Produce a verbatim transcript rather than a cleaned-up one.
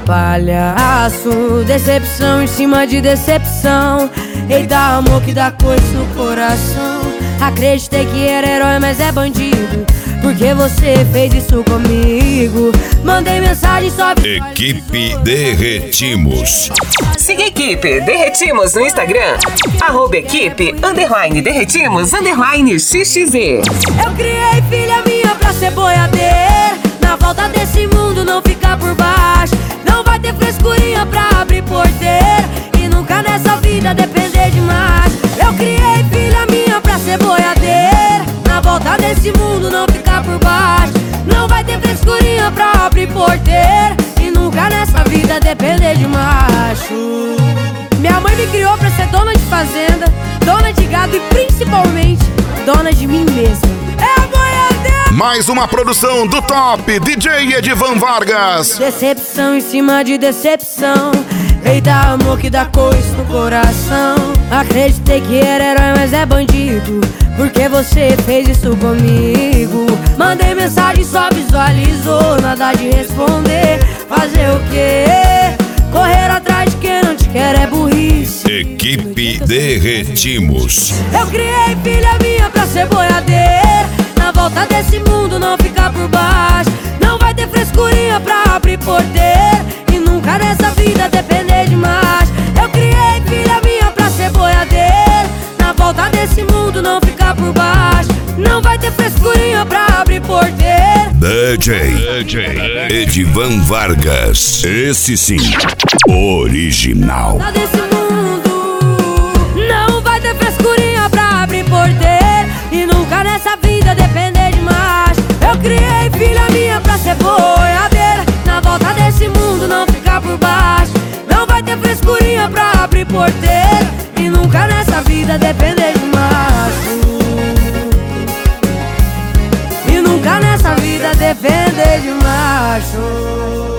palhaço. Decepção em cima de decepção. Eita, amor que dá coisa no coração. Acreditei que era herói, mas é bandido, porque você fez isso comigo. Mandei mensagem só... Equipe Derretimos. Siga a Equipe Derretimos no Instagram. Arroba Equipe Underline Derretimos Underline X X Z. Eu criei filha minha pra ser boiadeira. Na volta desse mundo não ficar por baixo. Não vai ter frescurinha pra abrir porteira. E nunca nessa vida depender de mais. Eu criei filha minha pra ser boiadeira. Na volta desse mundo não ficar por baixo. Não vai ter frescurinha pra abrir porteira. E nunca nessa vida depender de macho. Minha mãe me criou pra ser dona de fazenda, dona de gado e principalmente dona de mim mesma. É a boiadeira. Mais uma produção do top D J Edivan Vargas. Decepção em cima de decepção. Eita, amor que dá coisa no coração. Acreditei que era herói, mas é bandido, porque você fez isso comigo. Mandei mensagem, só visualizou. Nada de responder. Fazer o quê? Correr atrás de quem não te quer é burrice. Equipe Derretimos. Eu criei filha minha pra ser boiadeira. Na volta desse mundo não ficar por baixo. Não vai ter frescurinha pra abrir porteira. E nunca nessa vida depender de mais. Eu criei filha minha pra ser boiadeira. Na volta desse mundo não ficar por baixo. Não vai ter frescurinha pra abrir porteira. D J, D J Edivan Vargas. Esse sim, original. Nada desse mundo não vai ter frescurinha pra abrir porteira. E nunca nessa vida depender de mais. Eu criei filha minha pra ser boiadeira. Na volta desse mundo não ficar por baixo. Não vai ter frescurinha pra abrir porteira. E nunca nessa vida depender de macho. E nunca nessa vida depender de macho.